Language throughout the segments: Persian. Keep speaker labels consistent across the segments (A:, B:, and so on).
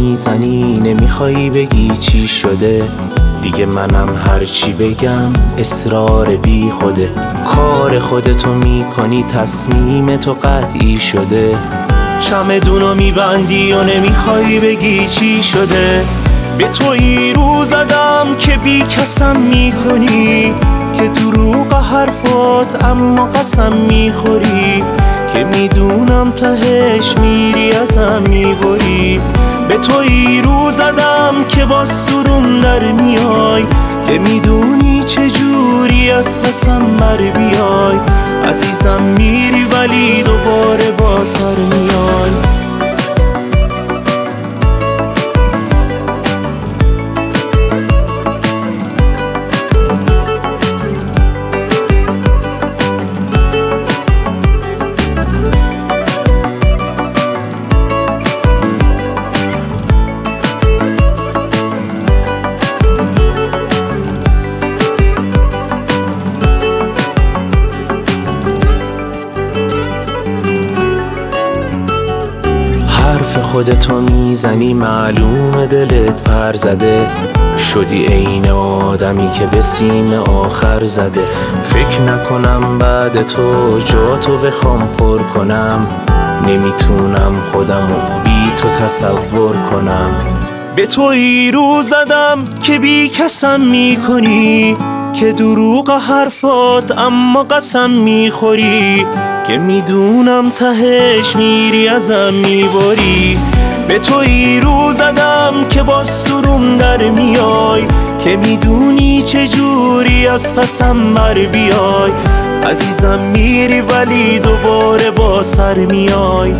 A: میزنی نمیخوای بگی چی شده. دیگه منم هرچی بگم اصرار بی خوده. کار خودتو میکنی تصمیم تو قطعی شده. چمدونو میبندی و نمیخوای بگی چی شده. به تویی رو زدم که بی کسم میکنی، که دروغ حرفات اما قسم میخوری، که میدونم تهش میری ازم میبری. به تویی رو زدم که با سرم در میای، که میدونی چجوری از پسم بر بیای. عزیزم میری ولی دوباره با سر میای. خودتو میزنی معلوم دلت پر زده. شدی عین آدمی که به سیم آخر زده. فکر نکنم بعد تو جاتو بخوام پر کنم. نمیتونم خودمو بی تو تصور کنم. به تویی رو زدم که بی کسم میکنی، که دروغ حرفات اما قسم میخوری، که میدونم تهش میری ازم میبری. به تویی رو زدم که با سرم در میای، که میدونی چجوری از پسم بر بیای. عزیزم میری ولی دوباره با سر میای.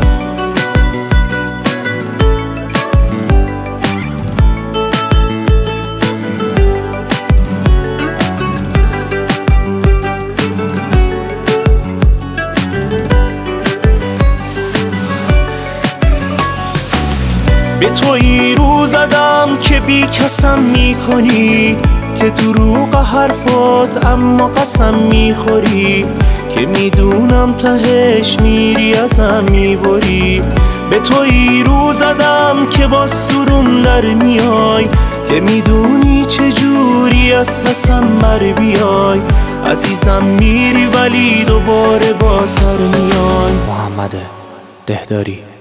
A: به تویی رو زدم که بی کسم میکنی، که دروغ حرفات اما قسم میخوری، که میدونم تهش میری ازم میبری. به تویی رو زدم که با سرم در میای، که میدونی چجوری از پسم بر بیای. عزیزم میری ولی دوباره با سر میای. محمد دهداری.